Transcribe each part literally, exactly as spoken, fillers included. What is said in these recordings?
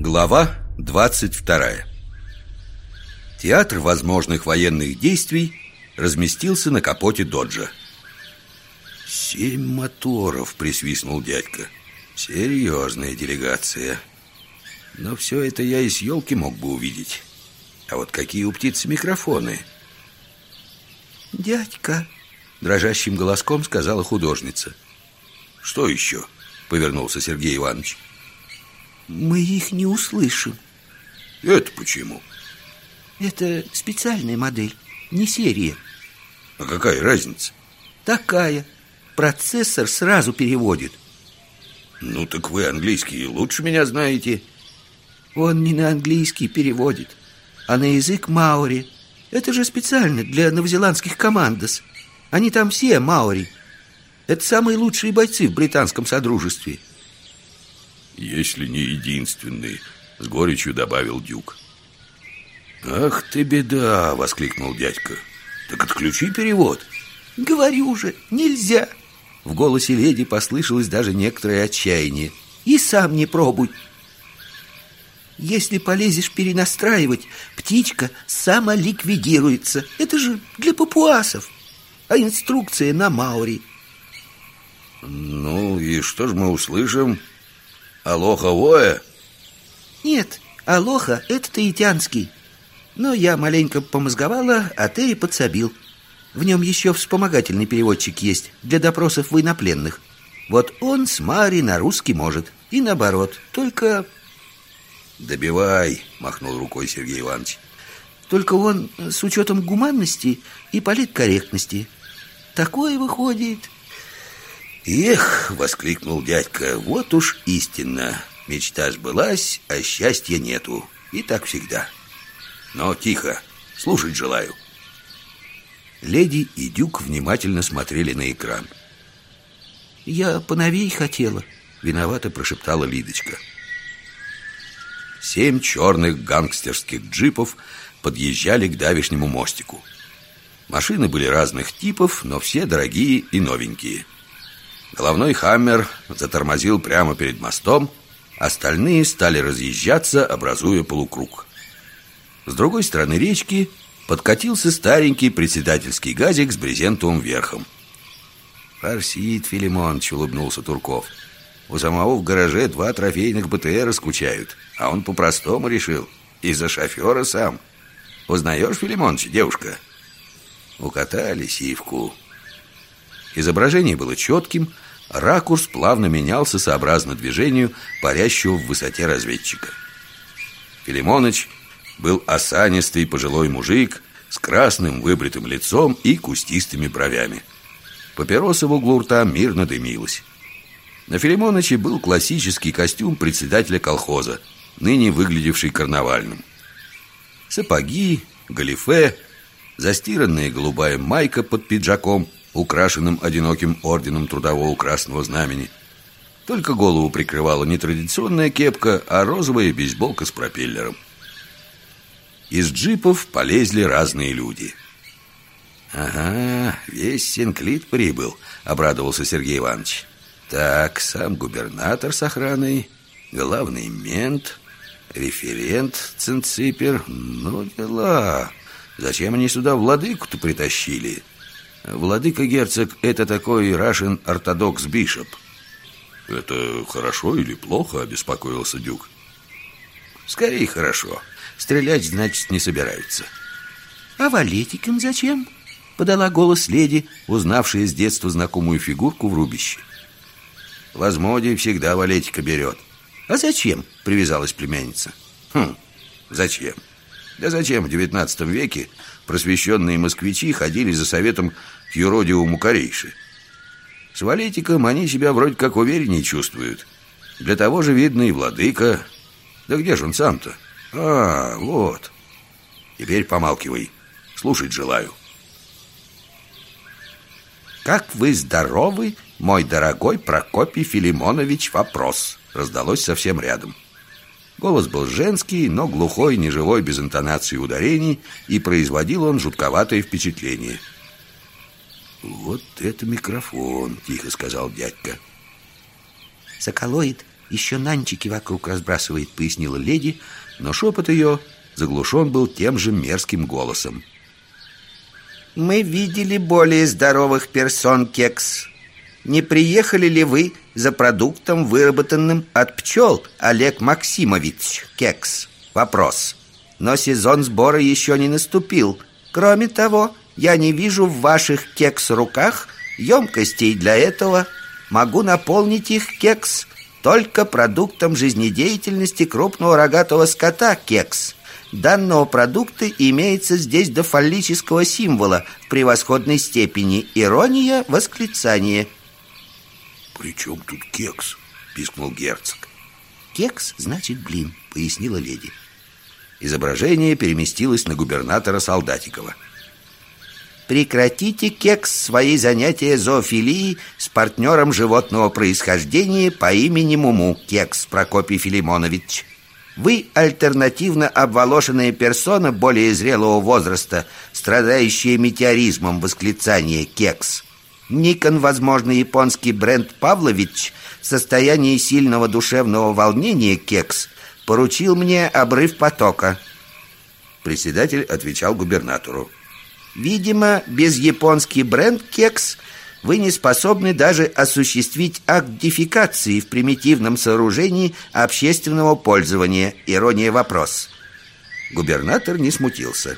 Глава двадцать вторая. Театр возможных военных действий разместился на капоте доджа. «Семь моторов», — присвистнул дядька. «Серьезная делегация. Но все это я и с елки мог бы увидеть. А вот какие у птицы микрофоны?» «Дядька», — дрожащим голоском сказала художница. «Что еще?» — повернулся Сергей Иванович. «Мы их не услышим». «Это почему?» «Это специальная модель, не серия». «А какая разница?» «Такая. Процессор сразу переводит». «Ну так вы английский лучше меня знаете». «Он не на английский переводит, а на язык маори. Это же специально для новозеландских командос. Они там все маори. Это самые лучшие бойцы в британском содружестве». «Если не единственный», — с горечью добавил Дюк. «Ах ты беда!» — воскликнул дядька. «Так отключи перевод». «Говорю же, нельзя!» В голосе леди послышалось даже некоторое отчаяние. «И сам не пробуй. Если полезешь перенастраивать, птичка самоликвидируется. Это же для папуасов. А инструкция на маори». «Ну и что ж мы услышим? Алоха-воя?» «Нет, алоха — это таитянский. Но я маленько помозговала, а Терри подсобил. В нем еще вспомогательный переводчик есть для допросов военнопленных. Вот он с маори на русский может. И наоборот, только...» «Добивай», — махнул рукой Сергей Иванович. «Только он с учетом гуманности и политкорректности. Такое выходит...» «Эх!» — воскликнул дядька. «Вот уж истинно. Мечта сбылась, а счастья нету. И так всегда. Но тихо, слушать желаю». Леди и Дюк внимательно смотрели на экран. «Я поновей хотела», — виновато прошептала Лидочка. Семь черных гангстерских джипов подъезжали к давешнему мостику. Машины были разных типов, но все дорогие и новенькие. Головной «Хаммер» затормозил прямо перед мостом, остальные стали разъезжаться, образуя полукруг. С другой стороны речки подкатился старенький председательский газик с брезентовым верхом. «Форсит, Филимоныч», — улыбнулся Турков. «У самого в гараже два трофейных БТРа скучают, а он по-простому решил. Из-за шофера сам. Узнаешь, Филимоныч, девушка?» Укатали сивку. Изображение было четким, ракурс плавно менялся сообразно движению парящего в высоте разведчика. Филимоныч был осанистый пожилой мужик с красным выбритым лицом и кустистыми бровями. Папироса в углу рта мирно дымилась. На Филимоныче был классический костюм председателя колхоза, ныне выглядевший карнавальным. Сапоги, галифе, застиранная голубая майка под пиджаком, украшенным одиноким орденом Трудового Красного Знамени. Только голову прикрывала не традиционная кепка, а розовая бейсболка с пропеллером. Из джипов полезли разные люди. «Ага, весь Синклит прибыл», — обрадовался Сергей Иванович. «Так, сам губернатор с охраной, главный мент, референт Цинципер. Ну, дела. Зачем они сюда владыку-то притащили?» «Владыка-герцог — это такой Russian Orthodox Bishop». «Это хорошо или плохо?» — обеспокоился Дюк. «Скорее хорошо. Стрелять, значит, не собираются». «А валетикам зачем?» — подала голос леди, узнавшая с детства знакомую фигурку в рубище. «Возмодий всегда валетика берет». «А зачем?» — привязалась племянница. «Хм, зачем? Да зачем в девятнадцатом веке просвещенные москвичи ходили за советом к юродивому корейше? С валетиком они себя вроде как увереннее чувствуют. Для того же, видно, и владыка. Да где же он сам-то? А, вот. Теперь помалкивай. Слушать желаю». «Как вы здоровы, мой дорогой Прокопий Филимонович, вопрос», — раздалось совсем рядом. Голос был женский, но глухой, неживой, без интонации и ударений, и производил он жутковатое впечатление. «Вот это микрофон», — тихо сказал дядька. «Соколоид, еще нанчики вокруг разбрасывает», — пояснила леди, но шепот ее заглушен был тем же мерзким голосом. «Мы видели более здоровых персон, Кекс. Не приехали ли вы за продуктом, выработанным от пчел, Олег Максимович, Кекс? Вопрос. Но сезон сбора еще не наступил. Кроме того, я не вижу в ваших, Кекс, руках емкостей для этого. Могу наполнить их, Кекс, только продуктом жизнедеятельности крупного рогатого скота, Кекс. Данного продукта имеется здесь до фаллического символа в превосходной степени. Ирония, восклицание». «При чем тут кекс?» — пискнул герцог. «Кекс значит блин», — пояснила леди. Изображение переместилось на губернатора Солдатикова. «Прекратите, Кекс, свои занятия зоофилией с партнером животного происхождения по имени Муму, Кекс Прокопий Филимонович. Вы альтернативно обволошенная персона более зрелого возраста, страдающая метеоризмом, восклицание, Кекс. Никон, возможно, японский бренд Павлович в состоянии сильного душевного волнения, Кекс, поручил мне обрыв потока». Председатель отвечал губернатору. «Видимо, без японский бренд, Кекс, вы не способны даже осуществить акт дефекации в примитивном сооружении общественного пользования. Ирония, вопрос». Губернатор не смутился.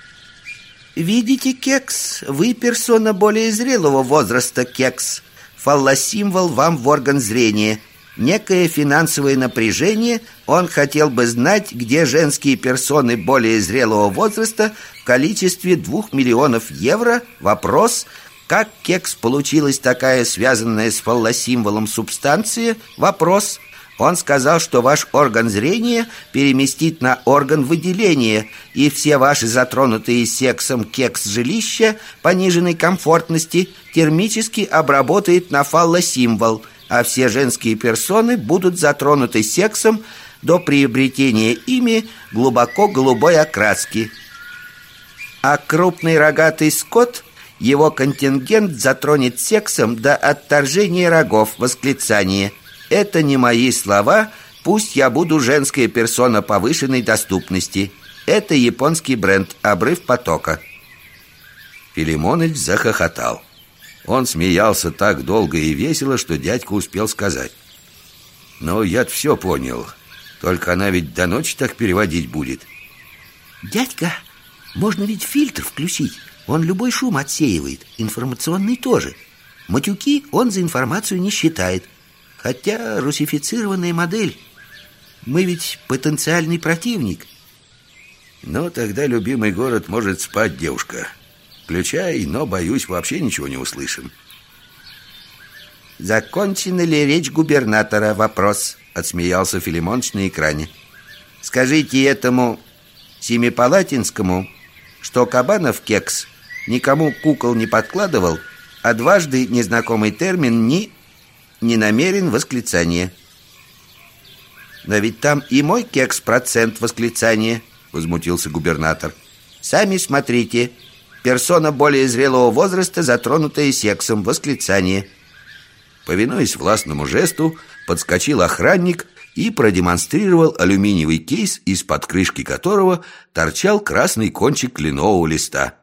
«Видите, Кекс, вы персона более зрелого возраста, Кекс. Фаллосимвол вам в орган зрения. Некое финансовое напряжение. Он хотел бы знать, где женские персоны более зрелого возраста в количестве двух миллионов евро. Вопрос: как, Кекс, получилась такая связанная с фаллосимволом субстанция? Вопрос. Он сказал, что ваш орган зрения переместит на орган выделения, и все ваши затронутые сексом, Кекс, жилища пониженной комфортности термически обработает на фаллосимвол, а все женские персоны будут затронуты сексом до приобретения ими глубоко голубой окраски. А крупный рогатый скот, его контингент затронет сексом до отторжения рогов, восклицание. Это не мои слова, пусть я буду женская персона повышенной доступности. Это японский бренд «Обрыв потока». Филимоныч захохотал. Он смеялся так долго и весело, что дядька успел сказать: «Ну, я-то все понял. Только она ведь до ночи так переводить будет». «Дядька, можно ведь фильтр включить. Он любой шум отсеивает, информационный тоже. Матюки он за информацию не считает. Хотя русифицированная модель. Мы ведь потенциальный противник». «Ну, тогда любимый город может спать, девушка. Включай, но, боюсь, вообще ничего не услышим». «Закончена ли речь губернатора? Вопрос», — отсмеялся Филимоныч на экране. «Скажите этому Семипалатинскому, что Кабанов, Кекс, никому кукол не подкладывал, а дважды незнакомый термин «ни» не намерен, восклицание». «Но ведь там и мой, Кекс, процент, восклицание», — возмутился губернатор. «Сами смотрите. Персона более зрелого возраста, затронутая сексом, восклицание». Повинуясь властному жесту, подскочил охранник и продемонстрировал алюминиевый кейс, из-под крышки которого торчал красный кончик кленового листа.